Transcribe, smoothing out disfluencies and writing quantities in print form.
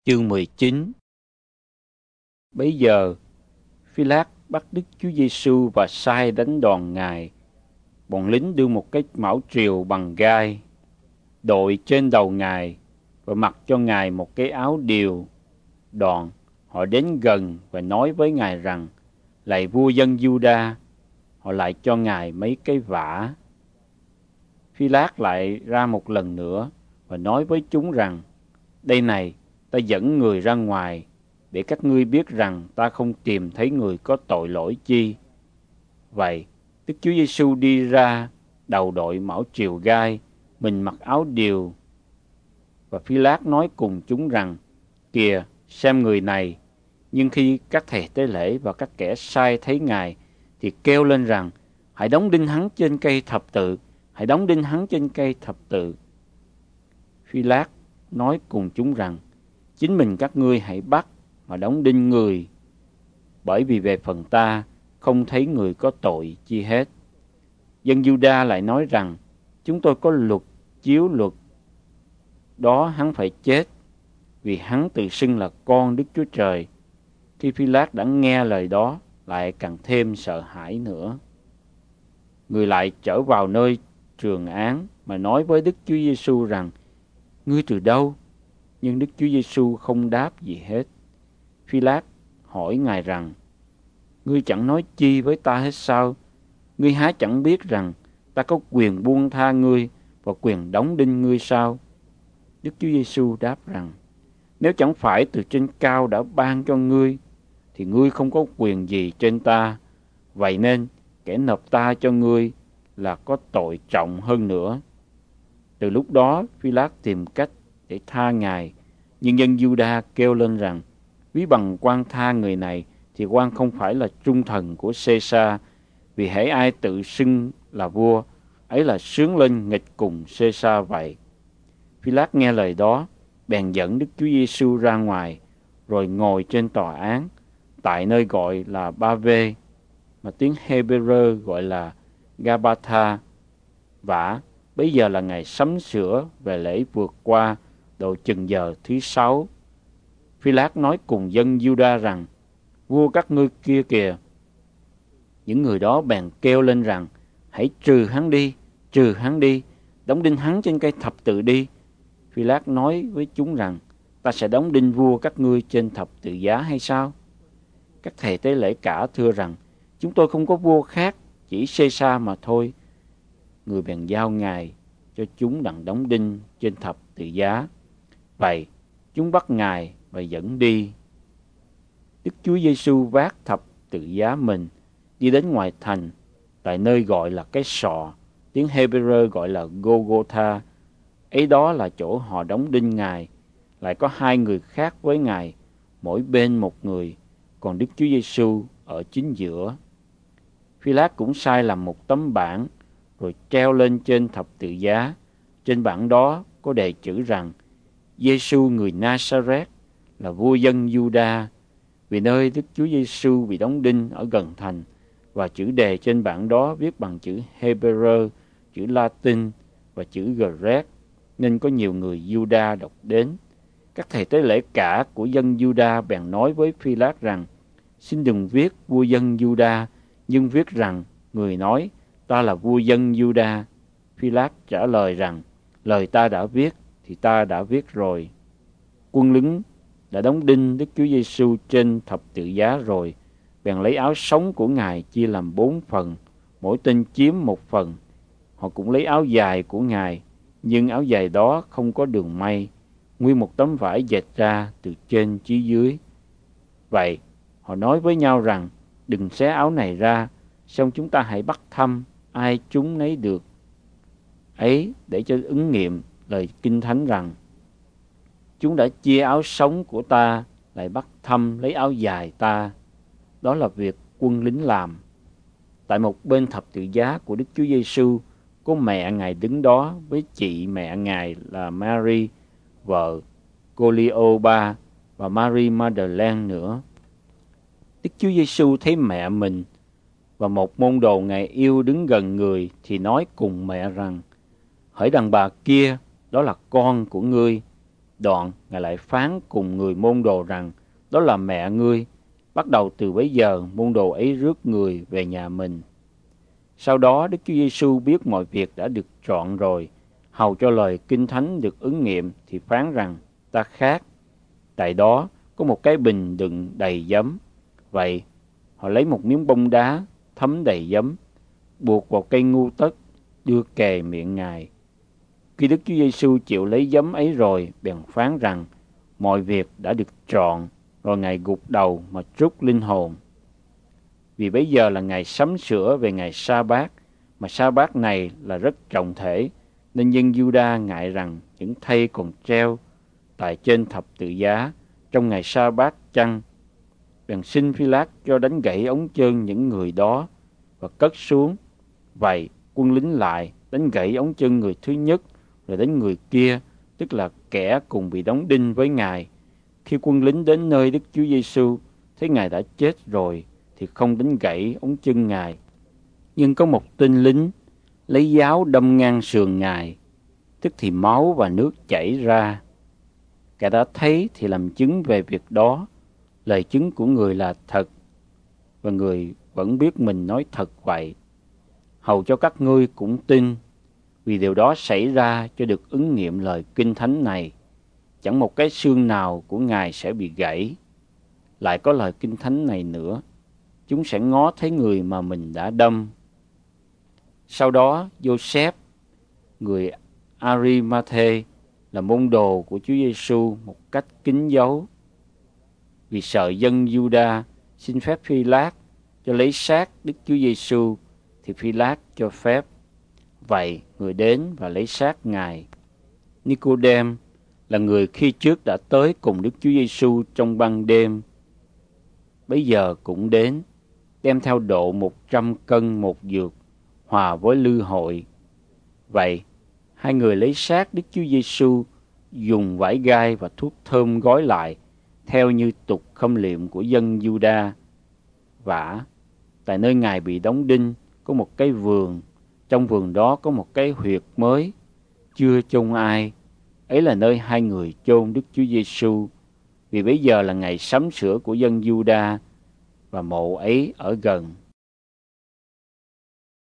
Chương 19. Bấy giờ, Phi-lát bắt Đức Chúa Giêsu và sai đánh đòn Ngài. Bọn lính đưa một cái mão triều bằng gai, đội trên đầu Ngài và mặc cho Ngài một cái áo điều. Đoạn, họ đến gần và nói với Ngài rằng: Lạy vua dân Giu-đa. Họ lại cho Ngài mấy cái vả. Phi-lát lại ra một lần nữa và nói với chúng rằng: Đây này, ta dẫn người ra ngoài để các ngươi biết rằng ta không tìm thấy người có tội lỗi chi. Vậy, Đức Chúa Giêsu đi ra, đầu đội mão triều gai, mình mặc áo điều. Và Phi-lát nói cùng chúng rằng: Kìa, xem người này. Nhưng khi các thầy tế lễ và các kẻ sai thấy Ngài thì kêu lên rằng: Hãy đóng đinh hắn trên cây thập tự, hãy đóng đinh hắn trên cây thập tự. Phi-lát nói cùng chúng rằng: Chính mình các ngươi hãy bắt mà đóng đinh người, bởi vì về phần ta không thấy người có tội chi hết. Dân Giu-đa lại nói rằng: Chúng tôi có luật, chiếu luật đó hắn phải chết, vì hắn tự xưng là con Đức Chúa Trời. Khi Phi-lát đã nghe lời đó, lại càng thêm sợ hãi nữa. Người lại trở vào nơi trường án mà nói với Đức Chúa Giêsu rằng: Ngươi từ đâu? Nhưng Đức Chúa Giêsu không đáp gì hết. Phi-lát hỏi Ngài rằng: Ngươi chẳng nói chi với ta hết sao? Ngươi há chẳng biết rằng ta có quyền buông tha ngươi và quyền đóng đinh ngươi sao? Đức Chúa Giêsu đáp rằng: Nếu chẳng phải từ trên cao đã ban cho ngươi, thì ngươi không có quyền gì trên ta. Vậy nên kẻ nộp ta cho ngươi là có tội trọng hơn nữa. Từ lúc đó, Phi-lát tìm cách để tha Ngài, nhưng dân Giu-đa kêu lên rằng: Ví bằng quan tha người này thì quan không phải là trung thần của Xê-sa, vì hễ ai tự xưng là vua, ấy là sướng lên nghịch cùng Xê-sa vậy. Phi-lát nghe lời đó, bèn dẫn Đức Chúa Giêsu ra ngoài, rồi ngồi trên tòa án, tại nơi gọi là Ba-vê, mà tiếng Hê-bê-rơ gọi là Ga-ba-tha. Vả, bây giờ là ngày sắm sửa về lễ vượt qua, độ chừng giờ thứ 6. Phi-lát nói cùng dân Giu-đa rằng: Vua các ngươi kia kìa. Những người đó bèn kêu lên rằng: Hãy trừ hắn đi, đóng đinh hắn trên cây thập tự đi. Phi-lát nói với chúng rằng: Ta sẽ đóng đinh vua các ngươi trên thập tự giá hay sao? Các thầy tế lễ cả thưa rằng: Chúng tôi không có vua khác, chỉ Xê-sa mà thôi. Người bèn giao Ngài cho chúng đặng đóng đinh trên thập tự giá. Vậy, chúng bắt Ngài và dẫn đi. Đức Chúa Giêsu vác thập tự giá mình đi đến ngoài thành, tại nơi gọi là cái sọ, tiếng Hê-bê-rơ gọi là Gô-gô-tha. Ấy đó là chỗ họ đóng đinh Ngài. Lại có 2 người khác với Ngài, mỗi bên một người, còn Đức Chúa Giêsu ở chính giữa. Phi-lát cũng sai làm một tấm bảng, rồi treo lên trên thập tự giá. Trên bảng đó có đề chữ rằng: Giêsu người Na-sa-rét là vua dân Giu-đa. Vì nơi Đức Chúa Giêsu bị đóng đinh ở gần thành, và chữ đề trên bảng đó viết bằng chữ Hê-bê-rơ, chữ La-tinh và chữ Gờ-rét, nên có nhiều người Giu-đa đọc đến. Các thầy tế lễ cả của dân Giu-đa bèn nói với Phi-lát rằng: Xin đừng viết vua dân Giu-đa, nhưng viết rằng người nói: Ta là vua dân Giu-đa. Phi-lát trả lời rằng: Lời ta đã viết thì ta đã viết rồi. Quân lính đã đóng đinh Đức Chúa Giêsu trên thập tự giá rồi, bèn lấy áo sống của Ngài chia làm 4 phần, mỗi tên chiếm một phần. Họ cũng lấy áo dài của Ngài, nhưng áo dài đó không có đường may, nguyên một tấm vải dệt ra từ trên chí dưới. Vậy, họ nói với nhau rằng: Đừng xé áo này ra, xong chúng ta hãy bắt thăm ai chúng nấy được. Ấy để cho ứng nghiệm lời Kinh Thánh rằng: Chúng đã chia áo sống của ta, lại bắt thăm lấy áo dài ta. Đó là việc quân lính làm. Tại một bên thập tự giá của Đức Chúa Giêsu có mẹ Ngài đứng đó với chị mẹ Ngài là Mary, vợ Cô-li-ô-ba, và Mary Ma-đờ-len nữa. Đức Chúa Giêsu thấy mẹ mình và một môn đồ Ngài yêu đứng gần người thì nói cùng mẹ rằng: Hỡi đàn bà kia, đó là con của ngươi. Đoạn Ngài lại phán cùng người môn đồ rằng đó là mẹ ngươi. Bắt đầu từ bấy giờ môn đồ ấy rước người về nhà mình. Sau đó Đức Chúa Giêsu biết mọi việc đã được trọn rồi, hầu cho lời Kinh Thánh được ứng nghiệm, thì phán rằng ta khát. Tại đó có một cái bình đựng đầy giấm. Vậy họ lấy một miếng bông đá thấm đầy giấm, buộc vào cây ngu tất, đưa kề miệng Ngài. Khi Đức Chúa Giêsu chịu lấy giấm ấy rồi, bèn phán rằng mọi việc đã được trọn, rồi Ngài gục đầu mà trút linh hồn. Vì bây giờ là ngày sắm sửa về ngày sa bát, mà sa bát này là rất trọng thể, nên dân Giu-đa ngại rằng những thây còn treo tại trên thập tự giá trong ngày sa bát chăng, bèn xin Phi-lát cho đánh gãy ống chân những người đó và cất xuống. Vậy quân lính lại đánh gãy ống chân người thứ nhất, rồi đến người kia, tức là kẻ cùng bị đóng đinh với Ngài. Khi quân lính đến nơi Đức Chúa Giêsu, thấy Ngài đã chết rồi, thì không đánh gãy ống chân Ngài. Nhưng có một tên lính lấy giáo đâm ngang sườn Ngài, tức thì máu và nước chảy ra. Kẻ đã thấy thì làm chứng về việc đó. Lời chứng của người là thật, và người vẫn biết mình nói thật vậy. Hầu cho các ngươi cũng tin, vì điều đó xảy ra cho được ứng nghiệm lời Kinh Thánh này: chẳng một cái xương nào của Ngài sẽ bị gãy. Lại có lời Kinh Thánh này nữa: chúng sẽ ngó thấy người mà mình đã đâm. Sau đó Giô-sép, người Ari-ma-thê, là môn đồ của Chúa Giêsu, một cách kín dấu, vì sợ dân Giu-đa, xin phép Phi-lát cho lấy xác Đức Chúa Giêsu, thì Phi-lát cho phép. Vậy người đến và lấy xác Ngài. Ni-cô-đêm là người khi trước đã tới cùng Đức Chúa Giêsu trong ban đêm, bấy giờ cũng đến, đem theo độ 100 cân một dược, hòa với lư hội. Vậy hai người lấy xác Đức Chúa Giêsu, dùng vải gai và thuốc thơm gói lại, theo như tục khâm liệm của dân Giu-đa. Vả, tại nơi Ngài bị đóng đinh có một cái vườn, trong vườn đó có một cái huyệt mới, chưa chôn ai. Ấy là nơi hai người chôn Đức Chúa Giêsu, vì bây giờ là ngày sắm sửa của dân Giu-đa, và mộ ấy ở gần.